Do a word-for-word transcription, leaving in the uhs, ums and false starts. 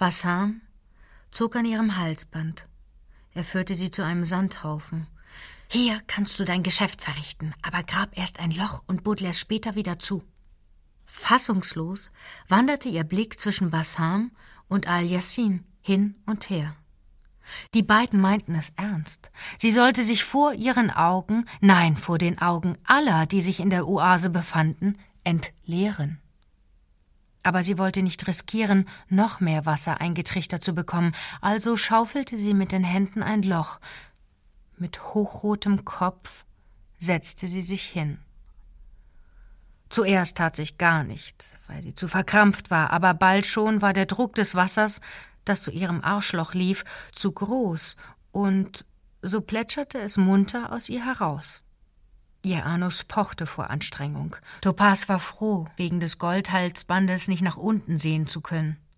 Bassam zog an ihrem Halsband. Er führte sie zu einem Sandhaufen. »Hier kannst du dein Geschäft verrichten, aber grab erst ein Loch und buddel es später wieder zu.« Fassungslos wanderte ihr Blick zwischen Bassam und Al-Yassin hin und her. Die beiden meinten es ernst. Sie sollte sich vor ihren Augen, nein, vor den Augen aller, die sich in der Oase befanden, entleeren. Aber sie wollte nicht riskieren, noch mehr Wasser eingetrichtert zu bekommen, also schaufelte sie mit den Händen ein Loch. Mit hochrotem Kopf setzte sie sich hin. Zuerst tat sich gar nichts, weil sie zu verkrampft war, aber bald schon war der Druck des Wassers, das zu ihrem Arschloch lief, zu groß, und so plätscherte es munter aus ihr heraus. Ihr Anus pochte vor Anstrengung. Topaz war froh, wegen des Goldhalsbandes nicht nach unten sehen zu können.